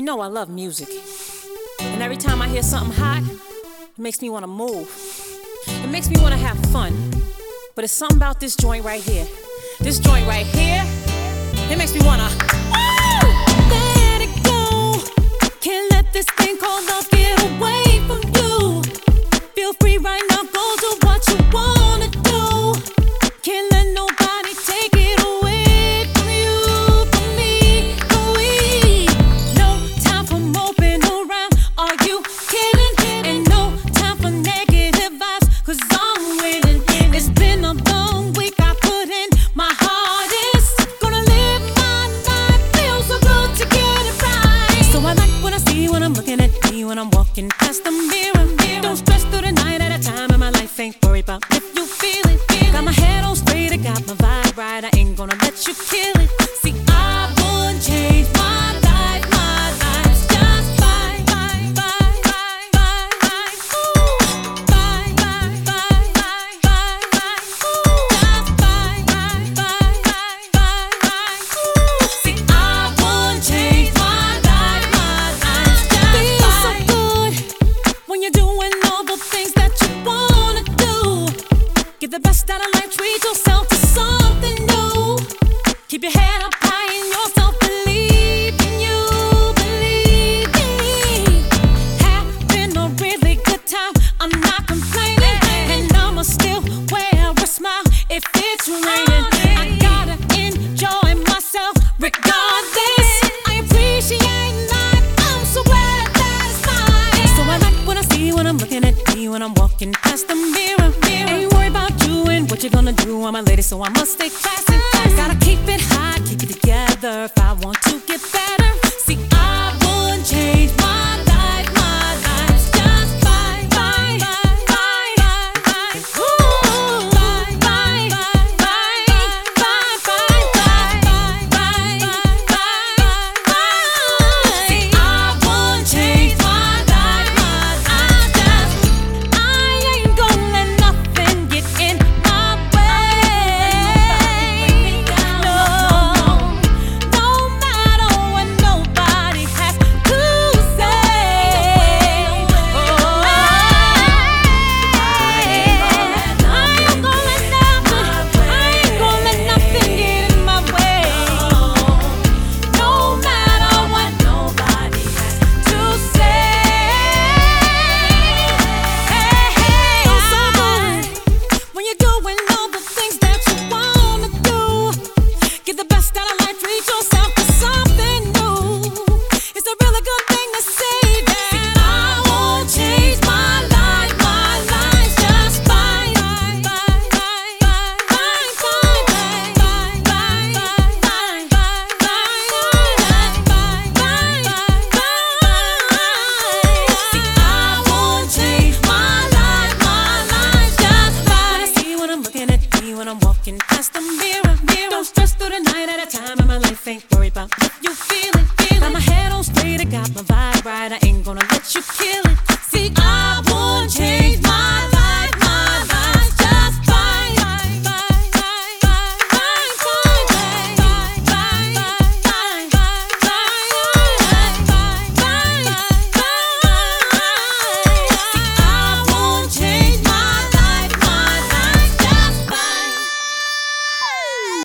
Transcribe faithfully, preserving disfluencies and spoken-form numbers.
know I love music. And every time I hear something hot, it makes me want to move. It makes me want to have fun. But it's something about this joint right here. This joint right here, it makes me want to let it go. Can't let this thing called love get away from you. Feel free right now, go do what you want to do. Can't let nobody take it away from you, from me, from we. No time for moping around, are you kidding? And no time for negative vibes, cause I'm winning. It's been a long week, I put in my hardest. Gonna live my life, feel so good to get it right. So I like what I see when I'm looking at me, when I'm walking past the mirror. Don't stress through the night at a time in my life, ain't worried about if you feel it. Got my head on straight, I got my vibe right, I ain't gonna let you kill it. See, I wouldn't change my life, my life's just fine, fine, fine, fine, fine, fine, ooh, fine, fine, fine, fine, fine, fine, ooh, just fine, fine, fine, fine, fine, fine, ooh. See, I wouldn't change my life, my life's just fine. Feels so good when you're doing all the things that you wanna do. Get the best out of life, treat yourself to something new. Keep your head up high in yourself, believe in you, believe me. Having a really good time, I'm not complaining. And I'ma still wear a smile if it's raining. I gotta enjoy myself regardless. I appreciate life, I'm so glad that it's mine. So I like what I see when I'm looking at me, when I'm walking past the mirror. Ain't worried about you and what you're gonna do, I'm a lady, so I must stay classy. Gotta keep it high, keep it together if I want to get better.